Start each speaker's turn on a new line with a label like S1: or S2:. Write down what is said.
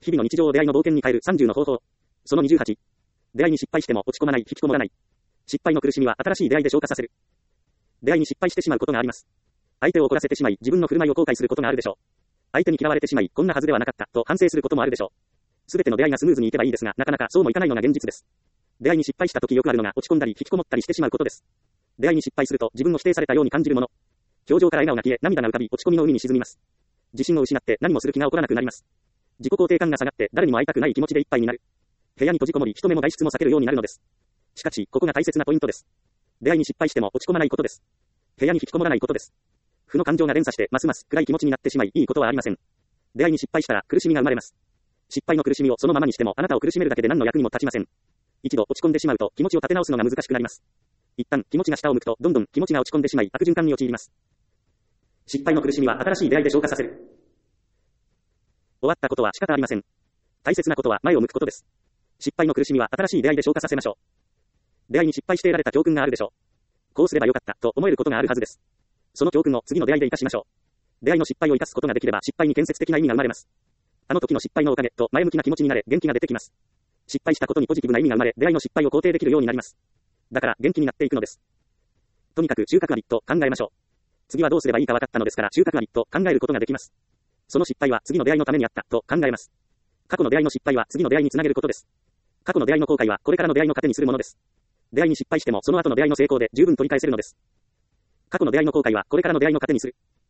S1: 日々の日常を出会いの冒険に変える30の方法。その28。出会いに失敗しても落ち込まない、引きこもらない。失敗の苦しみは新しい出会いで消化させる。出会いに失敗してしまうことがあります。相手を怒らせてしまい、自分の振る舞いを後悔することがあるでしょう。相手に嫌われてしまい、こんなはずではなかった、と反省することもあるでしょう。すべての出会いがスムーズにいけばいいですが、なかなかそうもいかないのが現実です。出会いに失敗した時よくあるのが落ち込んだり引きこもったりしてしまうことです。出会いに失敗すると自分を否定されたように感じるもの。表情から笑顔が消え、涙が浮かび、落ち込みの海に沈みます。自信を失って何もする気が起こらなくなります。自己肯定感が下がって誰にも会いたくない気持ちでいっぱいになる。部屋に閉じこもり、人目も外出も避けるようになるのです。しかし、ここが大切なポイントです。出会いに失敗しても落ち込まないことです。部屋に引きこもらないことです。負の感情が連鎖して、ますます暗い気持ちになってしまい、いいことはありません。出会いに失敗したら苦しみが生まれます。失敗の苦しみをそのままにしてもあなたを苦しめるだけで何の役にも立ちません。一度落ち込んでしまうと気持ちを立て直すのが難しくなります。一旦気持ちが下を向くとどんどん気持ちが落ち込んでしまい悪循環に陥ります。失敗の苦しみは新しい出会いで消化させる。終わったことは仕方ありません。大切なことは前を向くことです。失敗の苦しみは新しい出会いで消化させましょう。出会いに失敗して得られた教訓があるでしょう。こうすればよかったと思えることがあるはずです。その教訓を次の出会いで活かしましょう。出会いの失敗を生かすことができれば失敗に建設的な意味が生まれます。あの時の失敗のおかげと前向きな気持ちになれ元気が出てきます。失敗したことにポジティブな意味が生まれ出会いの失敗を肯定できるようになります。だから元気になっていくのです。とにかく収穫ありと考えましょう。次はどうすればいいか分かったのですから収穫ありと考えることができます。その失敗は次の出会いのためにあったと考えます。過去の出会いの失敗は次の出会いにつなげることです。過去の出会いの後悔はこれからの出会いの糧にするものです。出会いに失敗してもその後の出会いの成功で十分取り返せるのです。過去の出会いの後悔はこれからの出会いの糧にする。